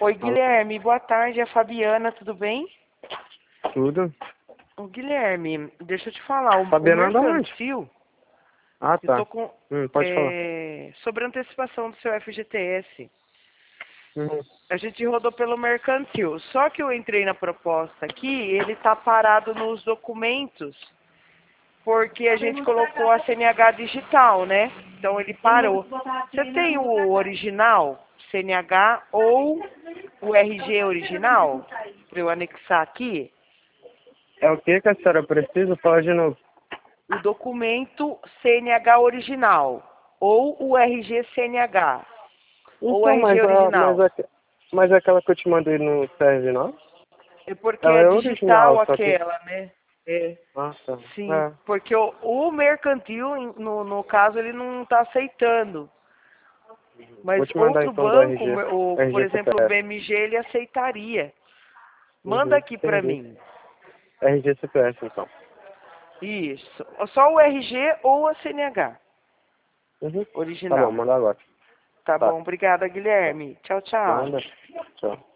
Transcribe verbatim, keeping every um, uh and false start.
Oi, Guilherme, boa tarde, é a Fabiana, tudo bem? Tudo. Ô, Guilherme, deixa eu te falar, o, Fabiana o da onde? mercantil, Ah, eu tá. tô com, Hum, pode falar. é, sobre a antecipação do seu F G T S. Uhum. A gente rodou pelo mercantil, só que eu entrei na proposta aqui, ele tá parado nos documentos, porque a gente colocou a C N H digital, né? Então ele parou. Você tem o original, C N H, ou o R G original, para eu anexar aqui? É o que que a senhora precisa? Fala de novo. O documento C N H original, ou o R G C N H, ou o Então, R G mas, a, mas, original. a, mas aquela que eu te mandei não serve, não? É porque Ela é é digital original, só que... aquela, né? É. Ah, tá. Sim, É. porque o, o mercantil, em- no, no caso, ele não está aceitando. Vou Mas te mandar outro então do banco, R G. o, por R G exemplo, o C P S. B M G, ele aceitaria. Manda Uhum, aqui para entendi. mim. R G C P S, então. Isso. Só o R G ou a C N H Uhum. Tá bom, original. manda agora. Tá Tá. bom, obrigada, Guilherme. Tchau, tchau. Manda. Tchau.